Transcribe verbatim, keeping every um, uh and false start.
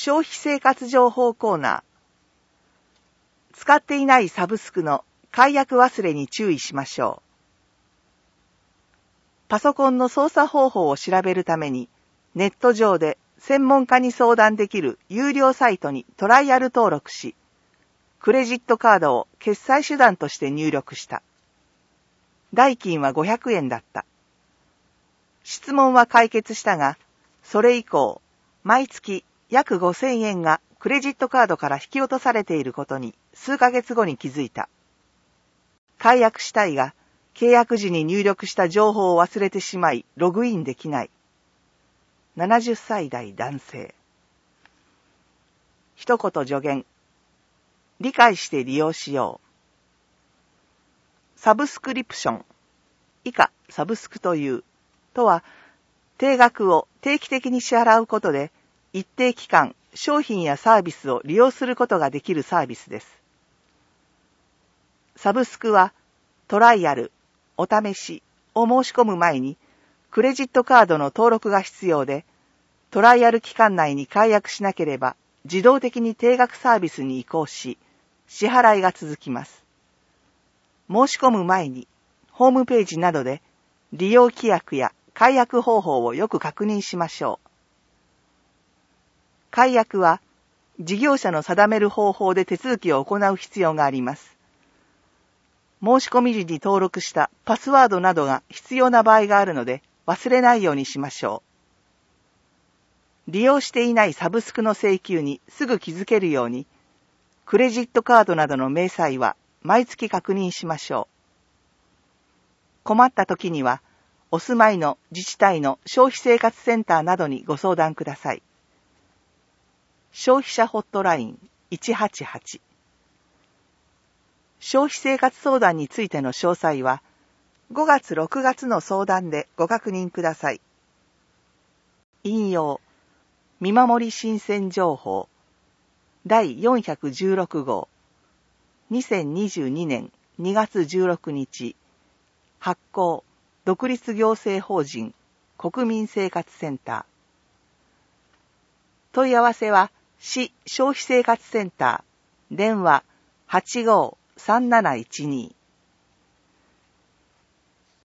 消費生活情報コーナー。使っていないサブスクの解約忘れに注意しましょう。パソコンの操作方法を調べるために、ネット上で専門家に相談できる有料サイトにトライアル登録し、クレジットカードを決済手段として入力した。代金はごひゃくえんだった。質問は解決したが、それ以降、毎月約ごせんえんがクレジットカードから引き落とされていることに数ヶ月後に気づいた。解約したいが、契約時に入力した情報を忘れてしまい、ログインできない。ななじゅっさい代男性。一言助言。理解して利用しよう。サブスクリプション。以下、サブスクという。とは、定額を定期的に支払うことで、一定期間、商品やサービスを利用することができるサービスです。サブスクは、トライアル、お試しを申し込む前に、クレジットカードの登録が必要で、トライアル期間内に解約しなければ、自動的に定額サービスに移行し、支払いが続きます。申し込む前に、ホームページなどで、利用規約や解約方法をよく確認しましょう。解約は、事業者の定める方法で手続きを行う必要があります。申し込み時に登録したパスワードなどが必要な場合があるので、忘れないようにしましょう。利用していないサブスクの請求にすぐ気づけるように、クレジットカードなどの明細は毎月確認しましょう。困った時には、お住まいの自治体の消費生活センターなどにご相談ください。消費者ホットラインいちはちはち。消費生活相談についての詳細は、ごがつろくがつの相談でご確認ください。引用、見守り新鮮情報、だいよんひゃくじゅうろく号、にせんにじゅうにねんにがつじゅうろくにち、発行、独立行政法人、国民生活センター。問い合わせは、市消費生活センター、電話はちごうさんなないちに。